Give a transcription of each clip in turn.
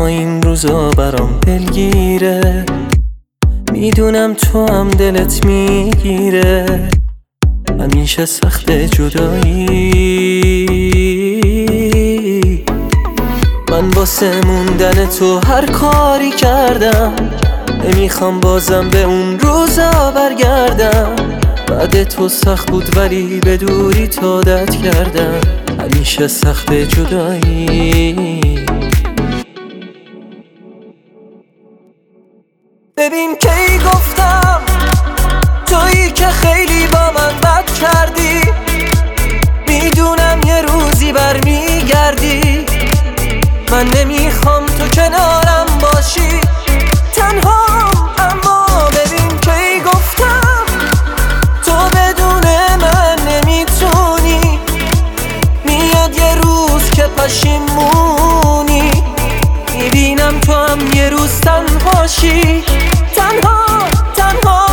اما این روزا برام دلگیره. میدونم تو هم دلت میگیره، همیشه سخت جدایی. من واسه موندن تو هر کاری کردم، نمیخوام بازم به اون روزا برگردم. بعد تو سخت بود ولی به دوری تو عادت کردم، همیشه سخت جدایی. ببین کی گفتم تویی که خیلی با من بد کردی. میدونم یه روزی برمیگردی، من نمیخوام تو کنارم باشی تنها. اما ببین کی گفتم تو بدون من نمیتونی. میاد یه روز که پشیمونی، میبینم تو هم یه روز تنهاشی تنها تنها.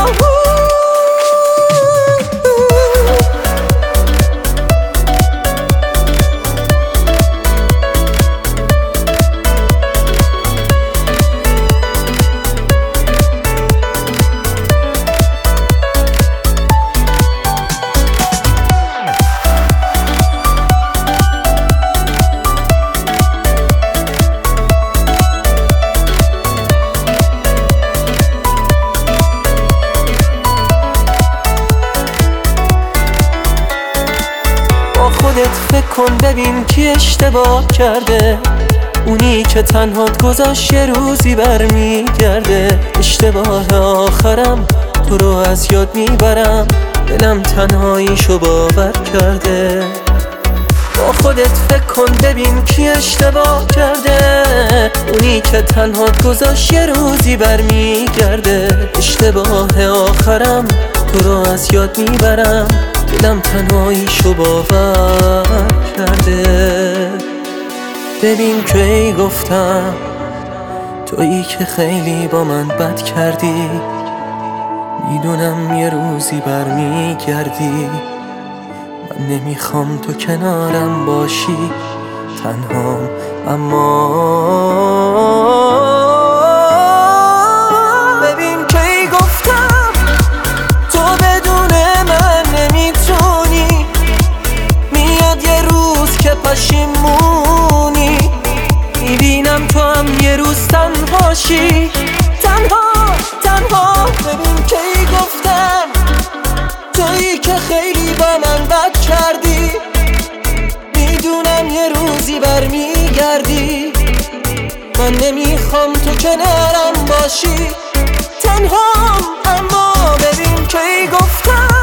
خودت فکر کن ببین کی اشتباه کرده، اونی که تنهات گذاشت یه روزی برمیگرده. اشتباه آخرم تو رو از یاد میبرم، دلم تنهاییشو باور کرده. با خودت فکر کن ببین کی اشتباه کرده، اونی که تنهات گذاشت یه روزی برمیگرده. اشتباه آخرم تو رو از یاد میبرم، دلم تنهاییشو باور کرده. ببین کی گفتم تویی که خیلی با من بد کردی. میدونم یه روزی برمیگردی، من نمیخوام تو کنارم باشی تنهام. اما ببین کی گفتم تو بدون من نمیتونی. میاد یه روز که پشیمونی، میبینم تو هم یه روز تنهاشی تنها تنها. ببین کی گفتم تویی که خیلی با من بد کردی. میدونم یه روزی برمیگردی، من نمیخوام تو کنارم باشی تنها. اما ببین کی گفتم